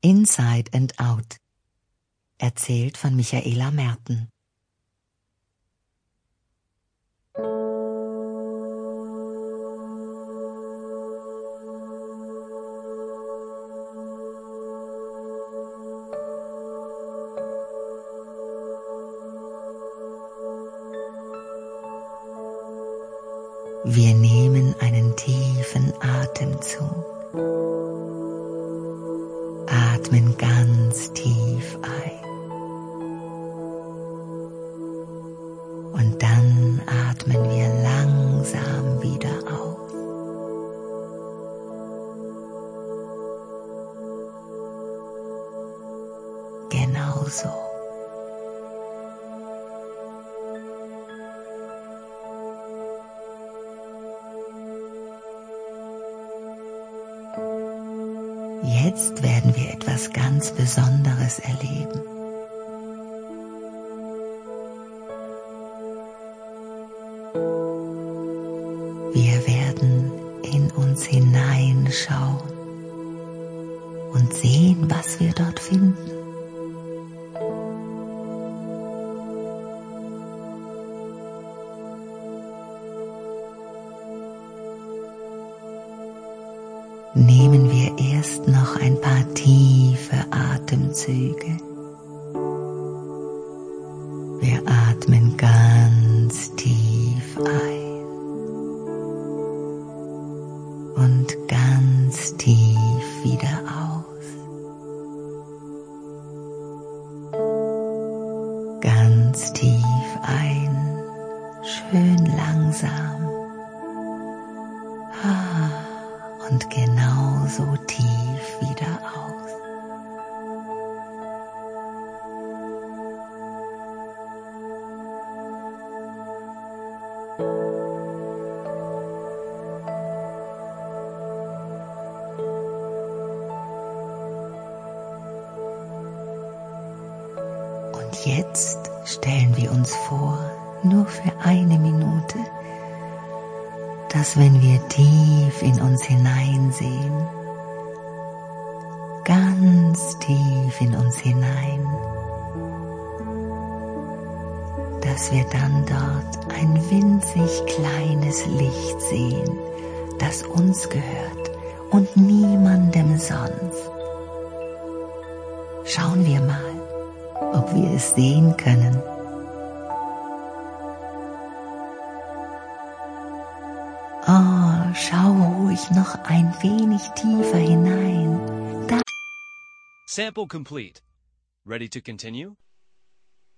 Inside and Out. Erzählt von Michaela Merten. Wir nehmen einen tiefen Atemzug. Atmen ganz tief ein. Und dann atmen wir langsam wieder aus. Genau so. Jetzt werden wir etwas ganz Besonderes erleben. Wir werden in uns hineinschauen und sehen, was wir dort finden. Nehmen wir erst noch ein paar tiefe Atemzüge. Wir atmen ganz tief ein und ganz tief wieder aus. Ganz tief ein, schön langsam. Und genauso tief wieder aus. Und jetzt stellen wir uns vor, nur für eine Minute, dass wenn wir tief in uns hineinsehen, ganz tief in uns hinein, dass wir dann dort ein winzig kleines Licht sehen, das uns gehört und niemandem sonst. Schauen wir mal, ob wir es sehen können. Oh, schau ruhig noch ein wenig tiefer hinein. Sample complete. Ready to continue?